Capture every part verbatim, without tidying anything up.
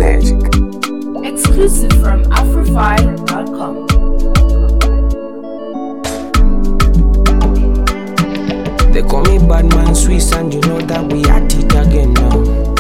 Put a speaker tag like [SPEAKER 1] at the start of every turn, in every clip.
[SPEAKER 1] Magic.
[SPEAKER 2] Exclusive from Afrofy dot com.
[SPEAKER 1] They call me Badman Swiss, and you know that we at it again now.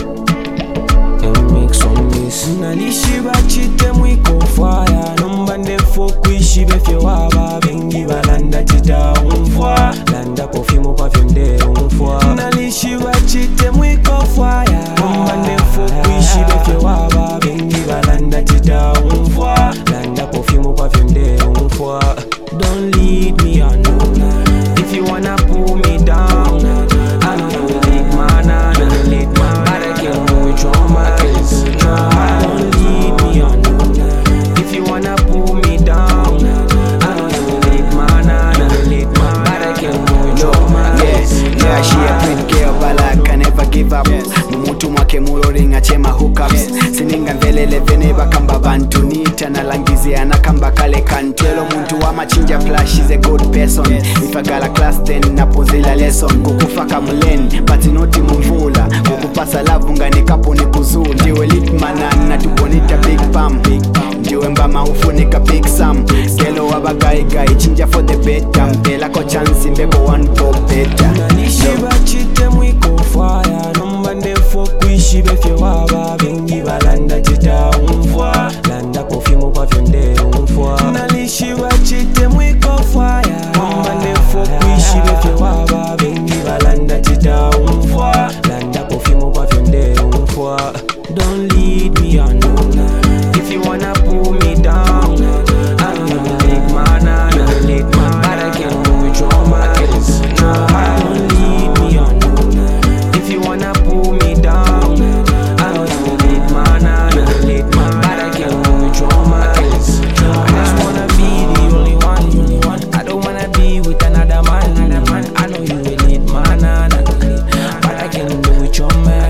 [SPEAKER 1] And make some miss. Nalishi bachite mwiko fire. Number ne fokwishi befye waba bengi balanda chita umfwa. Landa perfume pafyonde umfwa. Nalishi bachite mwiko fire. Number ne fokwishi befye waba bengi balanda chita umfwa. Landa perfume pafyonde umfwa. Don't lead me on no. If you wanna pull me down, I know you lead man, I know you lead man. But I can't do it, trauma, trauma. Don't lead me on. If you wanna pull me down, I know you lead man, I know you lead man. But I can't do it, trauma.
[SPEAKER 3] Yes, yeah, she a good girl, but I can never give up. Mumutu mwake muroringa chema hookups. Sininga mvelele vene bakamba bantu nita na langizi anakamba kale kantwelo muntu wa machinja flash. She's a good person. If I got a class then napozila lesson. Kukufaka muleni but noti mumvula. Kukupasa love ngani kapo ni kuzula. Ndiwe litmanan na tubonita big pam. Ndiwe mbama ufunika big sam. Gelo wabagai gai chinja for the better. Mpela ko chance mbeko one for better.
[SPEAKER 1] Nalishi bachite mwiko fire. Numba ndefo kuishi befye waba bengi balanda chita umfwa. Landa perfume pafyonde umfwa. Nalishi bachite mwiko fire. Numba ndefo kuishi befye waba bengi balanda chita umfwa. Landa perfume pafyonde umfwa. Don't lead me on. If you wanna pull me down, I know you lead man, I know you lead man. But I can't do it, trauma, trauma. Don't lead me on. If you wanna pull me down, I know you lead man, I know you lead man. But I can't do it, trauma, trauma. I just wanna be the only one, only one. I don't wanna be with another man, another man. I know you will lead man, I know you lead. But I can't do it, trauma.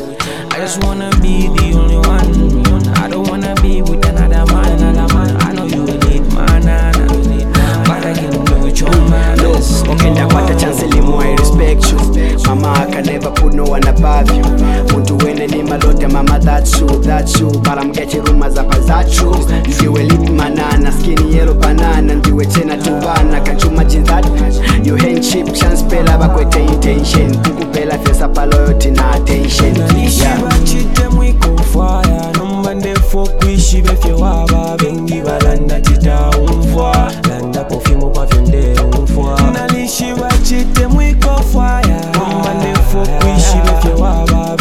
[SPEAKER 1] I just wanna be the only one. I don't wanna be with another man, another man. I know you will lead man, I know you lead. But I can't do it, trauma.
[SPEAKER 3] Okay, that what a chance limo, I respect you. Mama, I can never put no one above you. Muntu wene ni malote, mama, that's true, that's true. But I'm getting rumors up as that true. Ndiwe lit manana, skinny yellow banana. Ndiwe chena tubana, kachuma jinzat. You ain't cheap, chance pela bakwete intention. Kukupela fesa pa loyalty na attention.
[SPEAKER 1] Yeah. Bachite mwiko fire. Numba ndefo kuishi befye waba bengi balanda chita umfwa. Landa perfume pafyonde umfwa. Nalishi bachite mwiko fire. Numba ndefo kuishi befye waba